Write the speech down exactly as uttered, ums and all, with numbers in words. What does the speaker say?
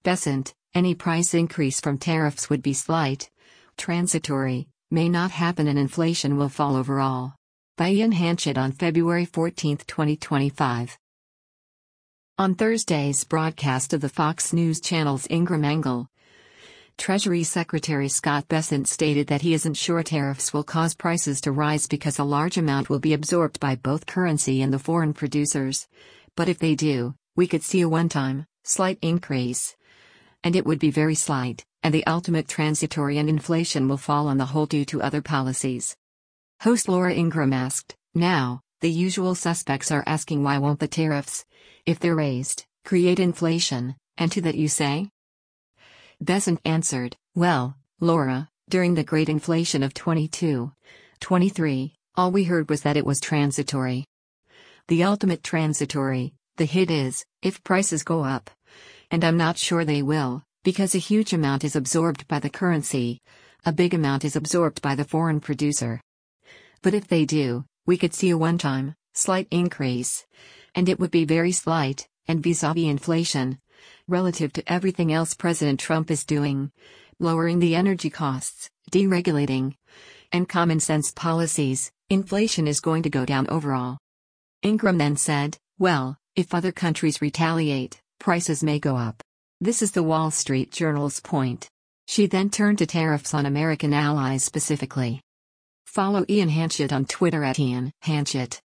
Besant, any price increase from tariffs would be slight, transitory, may not happen and inflation will fall overall. By Ian Hanchett on February fourteenth, twenty twenty-five. On Thursday's broadcast of the Fox News Channel's Ingram Angle, Treasury Secretary Scott Bessent stated that he isn't sure tariffs will cause prices to rise because a large amount will be absorbed by both currency and the foreign producers. But if they do, we could see a one-time, slight increase. And it would be very slight, and the ultimate transitory and inflation will fall on the whole due to other policies. Host Laura Ingraham asked, "Now, the usual suspects are asking why won't the tariffs, if they're raised, create inflation, and to that you say?" Bessent answered, "Well, Laura, during the great inflation of twenty-two, twenty-three, all we heard was that it was transitory. The ultimate transitory, the hit is, if prices go up. And I'm not sure they will, because a huge amount is absorbed by the currency, a big amount is absorbed by the foreign producer. But if they do, we could see a one-time, slight increase. And it would be very slight, and vis-a-vis inflation, relative to everything else President Trump is doing, lowering the energy costs, deregulating, and common-sense policies, inflation is going to go down overall." Ingram then said, "Well, if other countries retaliate, prices may go up. This is the Wall Street Journal's point." She then turned to tariffs on American allies specifically. Follow Ian Hanchett on Twitter at Ian Hanchett.